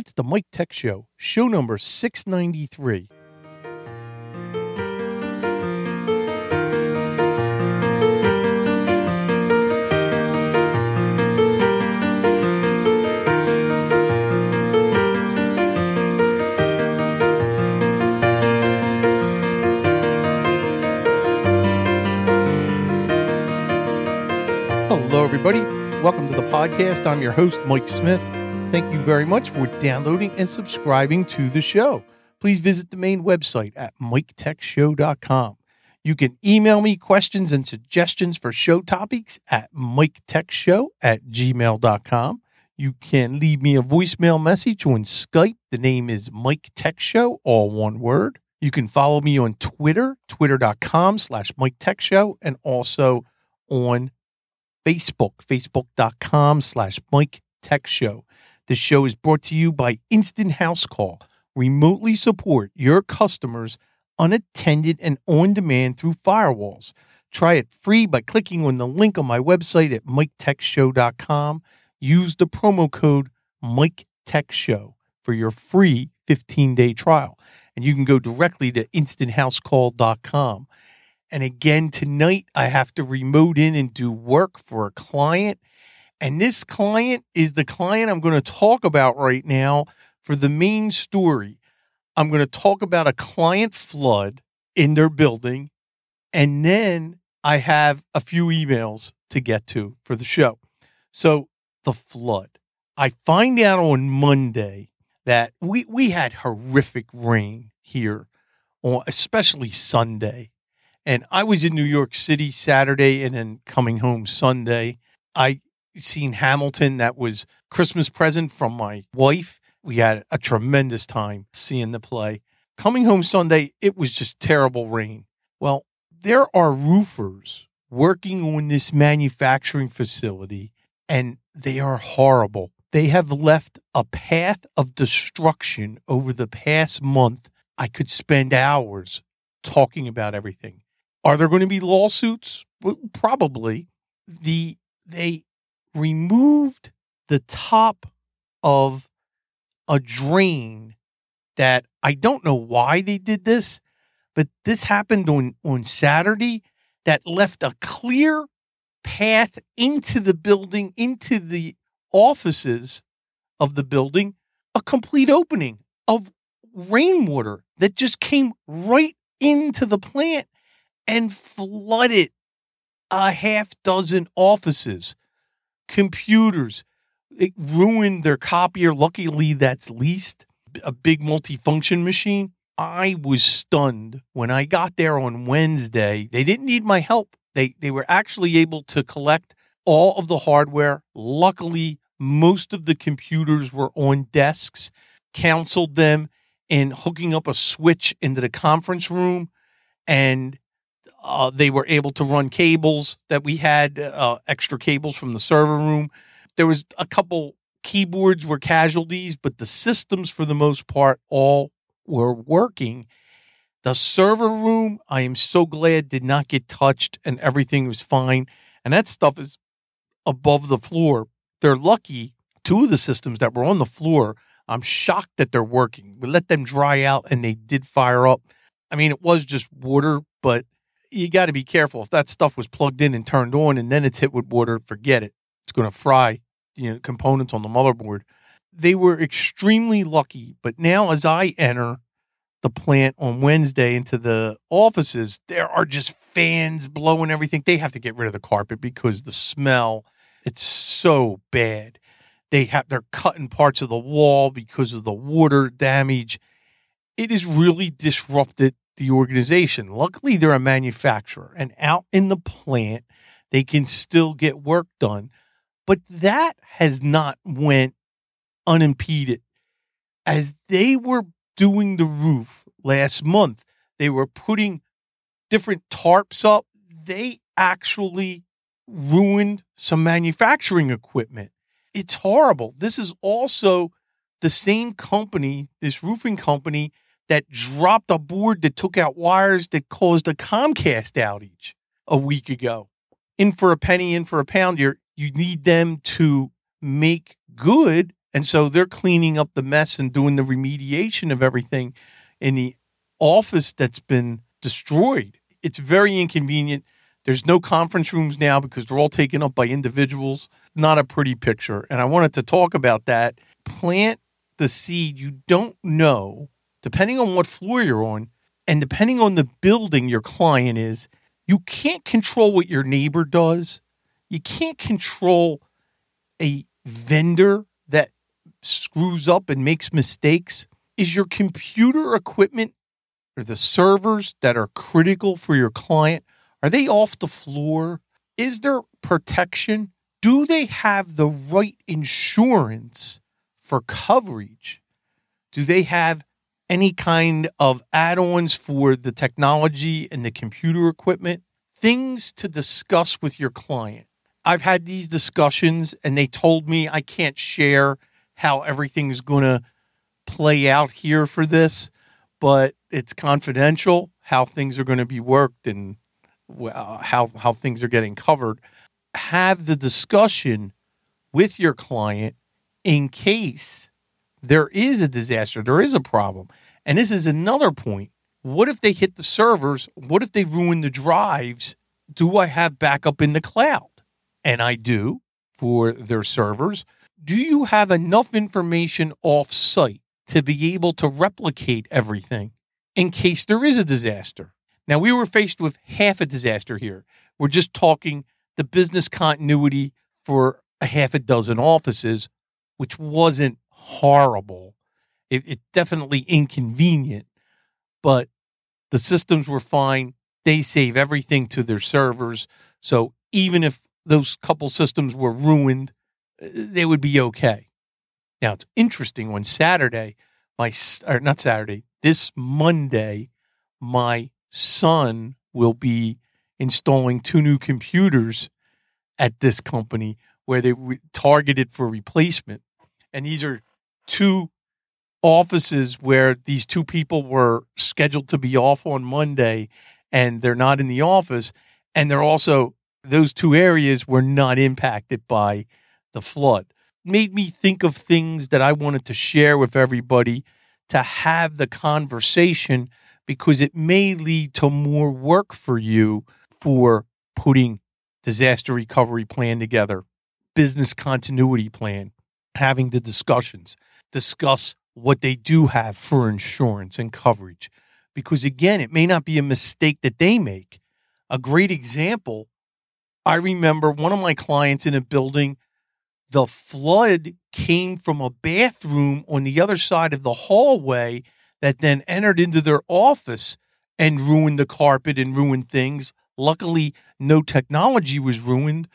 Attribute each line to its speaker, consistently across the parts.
Speaker 1: It's the Mike Tech Show, show number 693. Hello, everybody. Welcome to the podcast. I'm your host, Mike Smith. Thank you very much for downloading and subscribing to the show. Please visit the main website at miketechshow.com. You can email me questions and suggestions for show topics at miketechshow@gmail.com. You can leave me a voicemail message on Skype. The name is Mike Tech Show, all one word. You can follow me on Twitter, twitter.com/MikeTechShow, and also on Facebook, facebook.com/Mike Tech Show. This show is brought to you by Instant House Call. Remotely support your customers unattended and on demand through firewalls. Try it free by clicking on the link on my website at MikeTechShow.com. Use the promo code MikeTechShow for your free 15-day trial. And you can go directly to InstantHouseCall.com. And again, tonight, I have to remote in and do work for a client. And this client is the client I'm going to talk about right now for the main story. I'm going to talk about a client flood in their building. And then I have a few emails to get to for the show. So the flood. I find out on Monday that we had horrific rain here, especially Sunday. And I was in New York City Saturday and then coming home Sunday. I seen Hamilton. That was Christmas present from my wife. We had a tremendous time seeing the play. Coming home Sunday, it was just terrible rain. Well, there are roofers working on this manufacturing facility, and they are horrible. They have left a path of destruction over the past month. I could spend hours talking about everything. Are there going to be lawsuits? Well, probably. They removed the top of a drain that I don't know why they did this, but this happened on Saturday that left a clear path into the building, into the offices of the building, a complete opening of rainwater that just came right into the plant and flooded a half dozen offices, computers. It ruined their copier. Luckily, that's leased, a big multifunction machine. I was stunned when I got there on Wednesday. They didn't need my help. They were actually able to collect all of the hardware. Luckily, most of the computers were on desks, counseled them in hooking up a switch into the conference room, and they were able to run cables that we had, extra cables from the server room. There was a couple keyboards were casualties, but the systems, for the most part, all were working. The server room, I am so glad, did not get touched, and everything was fine. And that stuff is above the floor. They're lucky. Two of the systems that were on the floor, I'm shocked that they're working. We let them dry out, and they did fire up. I mean, it was just water, but you got to be careful. If that stuff was plugged in and turned on and then it's hit with water, forget it. It's going to fry, components on the motherboard. They were extremely lucky. But now as I enter the plant on Wednesday into the offices, there are just fans blowing everything. They have to get rid of the carpet because the smell, it's so bad. They're cutting parts of the wall because of the water damage. It has really disrupted the organization. Luckily, they're a manufacturer, and out in the plant, they can still get work done. But that has not went unimpeded. As they were doing the roof last month, they were putting different tarps up. They actually ruined some manufacturing equipment. It's horrible. This is also the same company, this roofing company, that dropped a board that took out wires that caused a Comcast outage a week ago. In for a penny, in for a pound. You need them to make good And so they're cleaning up the mess and doing the remediation of everything in the office that's been destroyed. It's very inconvenient. There's no conference rooms now because they're all taken up by individuals. Not a pretty picture. And I wanted to talk about that. Plant the seed. You don't know, depending on what floor you're on and depending on the building your client is, you can't control what your neighbor does. You can't control a vendor that screws up and makes mistakes. Is your computer equipment or the servers that are critical for your client, are they off the floor? Is there protection? Do they have the right insurance for coverage? Do they have any kind of add-ons for the technology and the computer equipment? Things to discuss with your client. I've had these discussions and they told me I can't share how everything's going to play out here for this, but it's confidential how things are going to be worked and how things are getting covered. Have the discussion with your client in case there is a disaster, there is a problem. And this is another point. What if they hit the servers? What if they ruin the drives? Do I have backup in the cloud? And I do for their servers. Do you have enough information off-site to be able to replicate everything in case there is a disaster? Now, we were faced with half a disaster here. We're just talking the business continuity for a half a dozen offices, which wasn't horrible. It's definitely inconvenient, but the systems were fine. They save everything to their servers. So even if those couple systems were ruined, they would be okay. Now, it's interesting. On Saturday, this Monday, my son will be installing 2 new computers at this company where they targeted for replacement. And these are 2 offices where these 2 people were scheduled to be off on Monday and they're not in the office. And they're also, those 2 areas were not impacted by the flood. Made me think of things that I wanted to share with everybody to have the conversation, because it may lead to more work for you for putting disaster recovery plan together, business continuity plan, having the discussions, discuss what they do have for insurance and coverage. Because again, it may not be a mistake that they make. A great example, I remember one of my clients in a building, the flood came from a bathroom on the other side of the hallway that then entered into their office and ruined the carpet and ruined things. Luckily, no technology was ruined,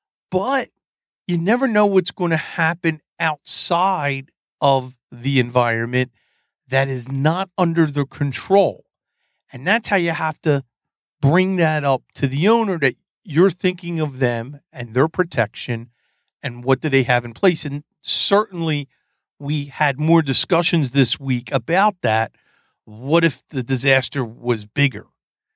Speaker 1: but you never know what's going to happen outside of the environment that is not under their control. And that's how you have to bring that up to the owner, that you're thinking of them and their protection and what do they have in place. And certainly we had more discussions this week about that. What if the disaster was bigger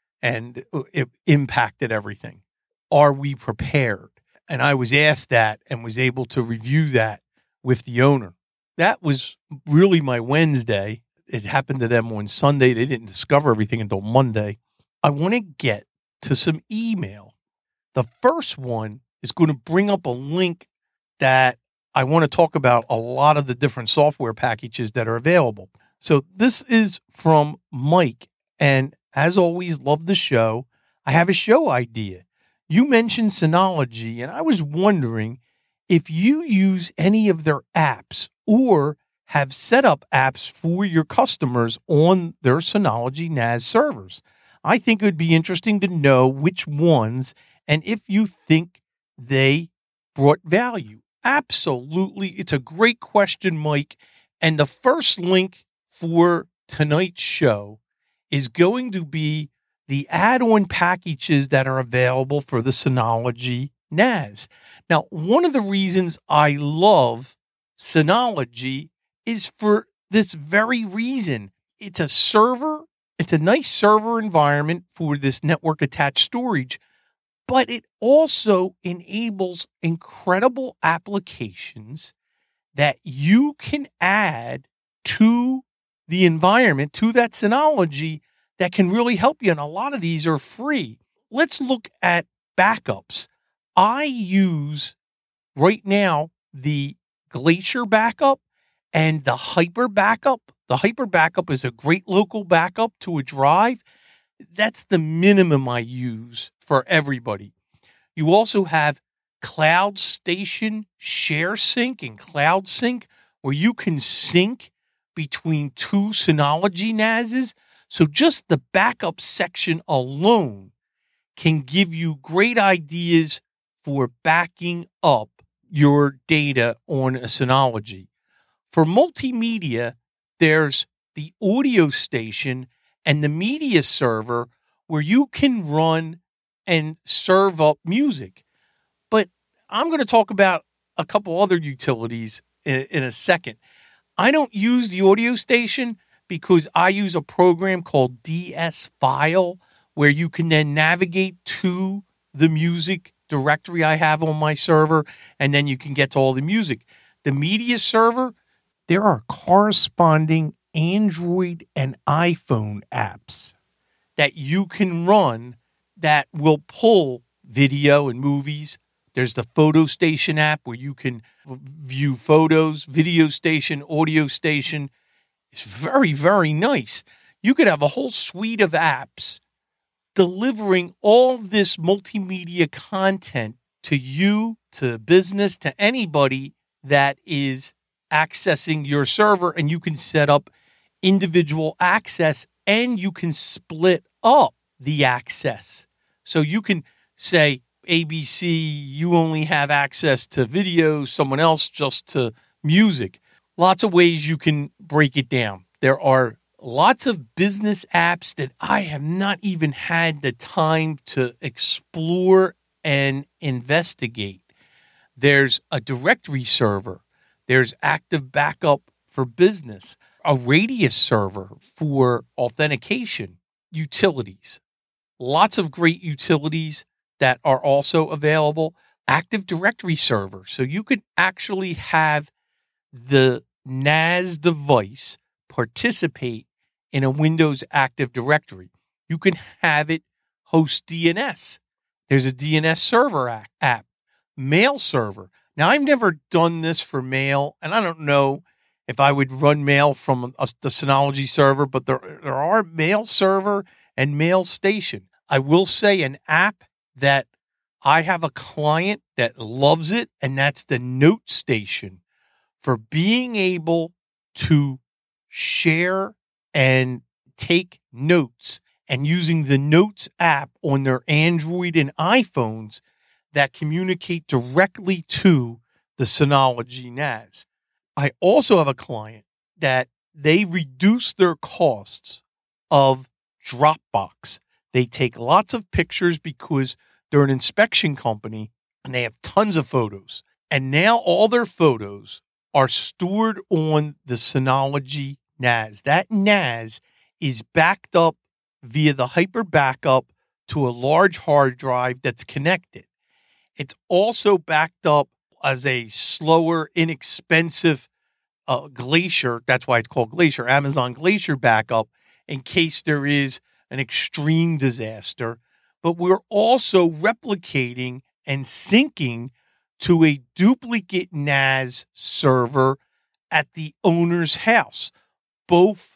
Speaker 1: and it impacted everything? Are we prepared? And I was asked that and was able to review that with the owner. That was really my Wednesday. It happened to them on Sunday. They didn't discover everything until Monday. I want to get to some email. The first one is going to bring up a link that I want to talk about a lot of the different software packages that are available. So this is from Mike. And as always, love the show. I have a show idea. You mentioned Synology, and I was wondering if you use any of their apps or have set up apps for your customers on their Synology NAS servers. I think it would be interesting to know which ones and if you think they brought value. Absolutely. It's a great question, Mike. And the first link for tonight's show is going to be the add-on packages that are available for the Synology NAS. Now, one of the reasons I love Synology is for this very reason. It's a server. It's a nice server environment for this network attached storage, but it also enables incredible applications that you can add to the environment, to that Synology, that can really help you. And a lot of these are free. Let's look at backups. I use right now the Glacier backup and the Hyper backup. The Hyper backup is a great local backup to a drive. That's the minimum I use for everybody. You also have Cloud Station Share Sync and Cloud Sync, where you can sync between two Synology NASs. So just the backup section alone can give you great ideas for backing up your data on a Synology. For multimedia, there's the Audio Station and the Media Server, where you can run and serve up music. But I'm going to talk about a couple other utilities in a second. I don't use the Audio Station because I use a program called DS File, where you can then navigate to the music directory I have on my server, and then you can get to all the music. The Media Server, there are corresponding Android and iPhone apps that you can run that will pull video and movies. There's the Photo Station app where you can view photos, Video Station, Audio Station. It's very, very nice. You could have a whole suite of apps delivering all of this multimedia content to you, to business, to anybody that is accessing your server, and you can set up individual access and you can split up the access. So you can say, ABC, you only have access to video, someone else just to music. Lots of ways you can break it down. There are lots of business apps that I have not even had the time to explore and investigate. There's a directory server. There's Active Backup for business, a Radius server for authentication, utilities. Lots of great utilities that are also available. Active Directory server. So you could actually have the NAS device participate in a Windows Active Directory. You can have it host DNS. There's a DNS server app. Mail server. Now, I've never done this for mail, and I don't know if I would run mail from the Synology server, but there are mail server and mail station. I will say an app that I have a client that loves it, and that's the Note Station, for being able to share and take notes, and using the Notes app on their Android and iPhones that communicate directly to the Synology NAS. I also have a client that they reduce their costs of Dropbox. They take lots of pictures because they're an inspection company and they have tons of photos. And now all their photos are stored on the Synology NAS. That NAS is backed up via the Hyper Backup to a large hard drive that's connected. It's also backed up as a slower, inexpensive Glacier. That's why it's called Glacier, Amazon Glacier backup, in case there is an extreme disaster. But we're also replicating and syncing to a duplicate NAS server at the owner's house. Both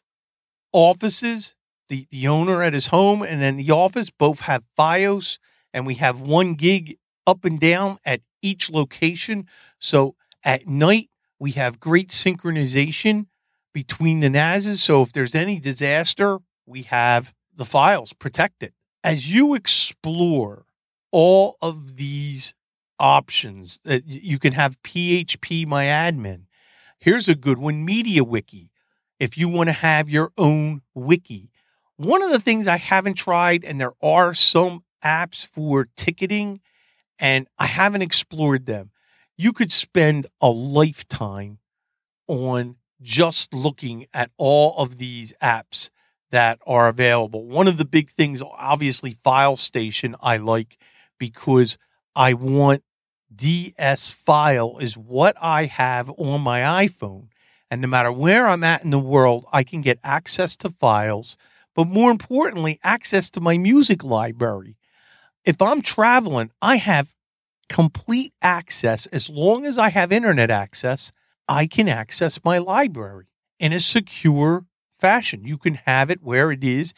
Speaker 1: offices, the owner at his home and then the office, both have FiOS, and we have 1 gig up and down at each location. So at night, we have great synchronization between the NASs. So if there's any disaster, we have the files protected. As you explore all of these options, you can have PHPMyAdmin. Here's a good one, MediaWiki. If you want to have your own wiki. One of the things I haven't tried, and there are some apps for ticketing, and I haven't explored them. You could spend a lifetime on just looking at all of these apps that are available. One of the big things, obviously, File Station, I like because I want DS file is what I have on my iPhone. And no matter where I'm at in the world, I can get access to files, but more importantly, access to my music library. If I'm traveling, I have complete access. As long as I have internet access, I can access my library in a secure fashion. You can have it where it is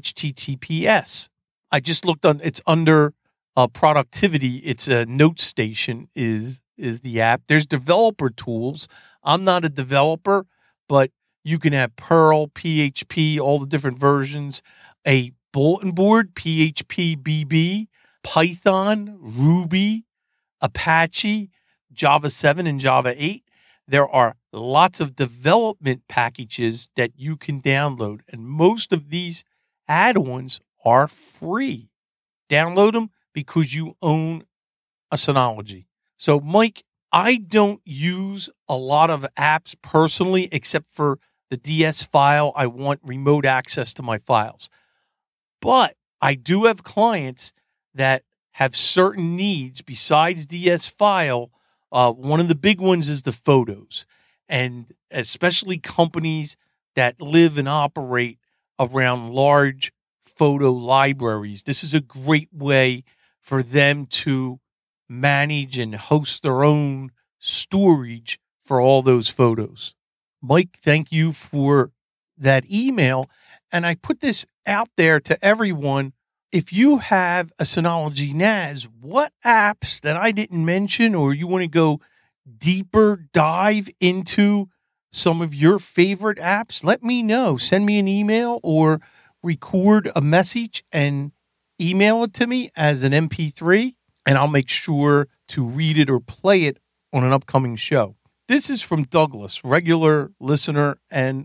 Speaker 1: HTTPS. I just looked on, it's under productivity. It's a NoteStation is the app. There's developer tools. I'm not a developer, but you can have Perl, PHP, all the different versions, a bulletin board, PHP BB, Python, Ruby, Apache, Java 7 and Java 8. There are lots of development packages that you can download, and most of these add-ons are free. Download them because you own a Synology. So, Mike, I don't use a lot of apps personally, except for the DS file. I want remote access to my files. But I do have clients that have certain needs besides DS file. One of the big ones is the photos, and especially companies that live and operate around large photo libraries. This is a great way for them to manage and host their own storage for all those photos. Mike, thank you for that email. And I put this out there to everyone. If you have a Synology NAS, what apps that I didn't mention, or you want to go deeper dive into some of your favorite apps, let me know. Send me an email or record a message and email it to me as an MP3, and I'll make sure to read it or play it on an upcoming show. This is from Douglas, regular listener, and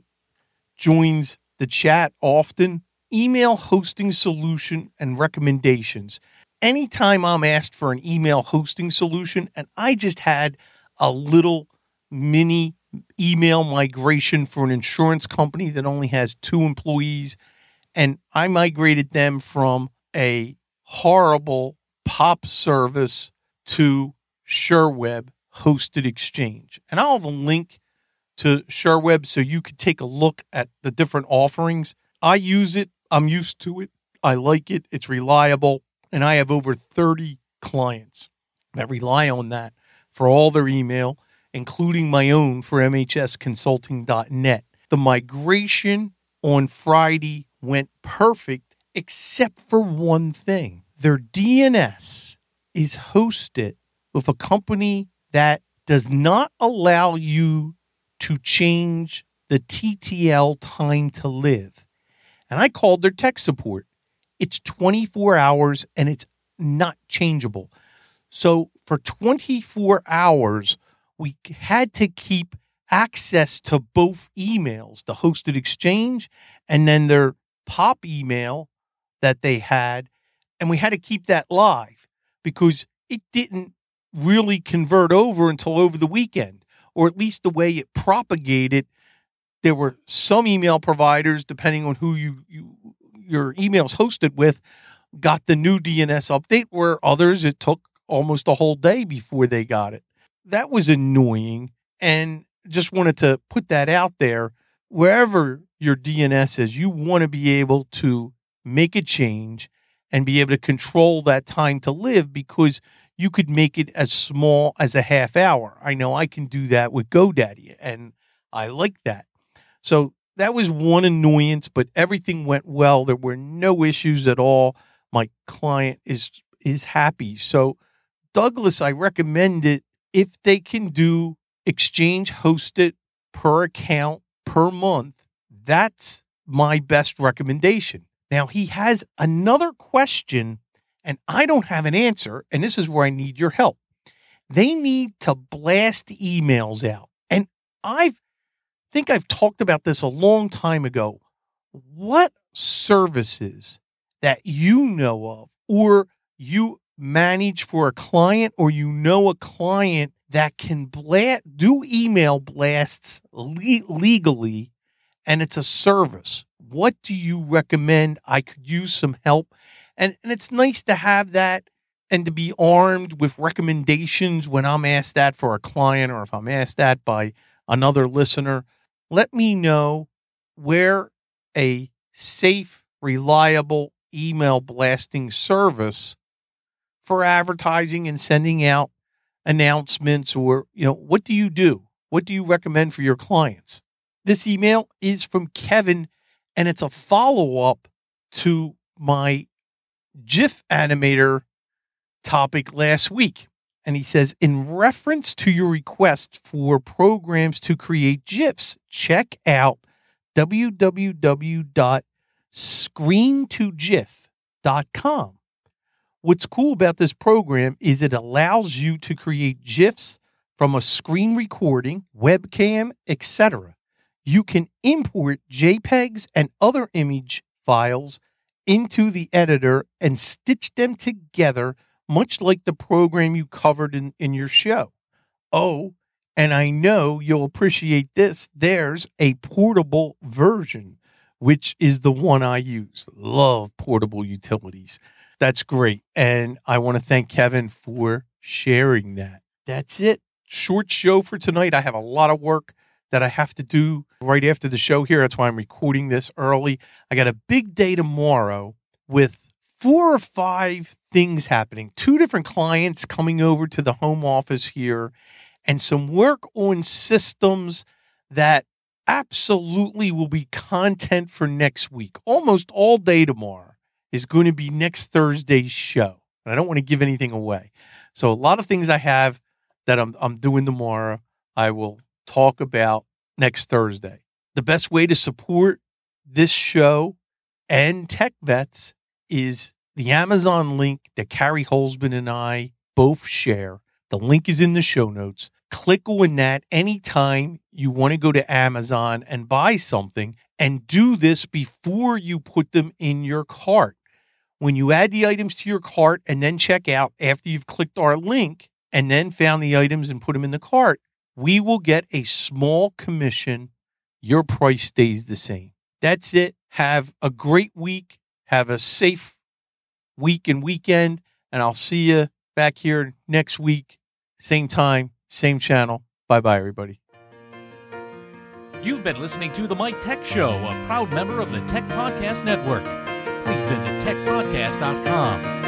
Speaker 1: joins the chat often. Email hosting solution and recommendations. Anytime I'm asked for an email hosting solution, and I just had a little mini email migration for an insurance company that only has 2 employees, and I migrated them from a horrible POP service to SureWeb hosted exchange. And I'll have a link to SureWeb so you can take a look at the different offerings. I use it. I'm used to it. I like it. It's reliable. And I have over 30 clients that rely on that for all their email, including my own for mhsconsulting.net. The migration on Friday went perfect, except for one thing. Their DNS is hosted with a company that does not allow you to change the TTL time to live. And I called their tech support. It's 24 hours and it's not changeable. So for 24 hours, we had to keep access to both emails, the hosted exchange and then their POP email that they had. And we had to keep that live because it didn't really convert over until over the weekend, or at least the way it propagated. There were some email providers, depending on who your email's hosted with, got the new DNS update, where others, it took almost a whole day before they got it. That was annoying, and just wanted to put that out there. Wherever your DNS is, you want to be able to make a change and be able to control that time to live, because you could make it as small as a half hour. I know I can do that with GoDaddy, and I like that. So that was one annoyance, but everything went well. There were no issues at all. My client is happy. So Douglas, I recommend it if they can do exchange hosted per account per month. That's my best recommendation. Now, he has another question, and I don't have an answer, and this is where I need your help. They need to blast emails out. And I think I've talked about this a long time ago. What services that you know of, or you manage for a client, or you know a client that can do email blasts legally, and it's a service? What do you recommend? I could use some help. And it's nice to have that and to be armed with recommendations when I'm asked that for a client or if I'm asked that by another listener. Let me know where a safe, reliable email blasting service for advertising and sending out announcements, or, what do you do? What do you recommend for your clients? This email is from Kevin, and it's a follow-up to my GIF animator topic last week. And he says, in reference to your request for programs to create GIFs, check out www.screen2gif.com. What's cool about this program is it allows you to create GIFs from a screen recording, webcam, etc. You can import JPEGs and other image files into the editor and stitch them together, much like the program you covered in your show. Oh, and I know you'll appreciate this. There's a portable version, which is the one I use. Love portable utilities. That's great. And I want to thank Kevin for sharing that. That's it. Short show for tonight. I have a lot of work that I have to do right after the show here. That's why I'm recording this early. I got a big day tomorrow with 4 or 5 things happening. 2 different clients coming over to the home office here, and some work on systems that absolutely will be content for next week. Almost all day tomorrow is going to be next Thursday's show. And I don't want to give anything away. So a lot of things I have that I'm doing tomorrow, I will talk about next Thursday. The best way to support this show and Tech Vets is the Amazon link that Carrie Holzman and I both share. The link is in the show notes. Click on that anytime you want to go to Amazon and buy something, and do this before you put them in your cart. When you add the items to your cart and then check out after you've clicked our link and then found the items and put them in the cart, we will get a small commission. Your price stays the same. That's it. Have a great week. Have a safe week and weekend. And I'll see you back here next week. Same time, same channel. Bye-bye, everybody.
Speaker 2: You've been listening to The Mike Tech Show, a proud member of the Tech Podcast Network. Please visit techpodcast.com.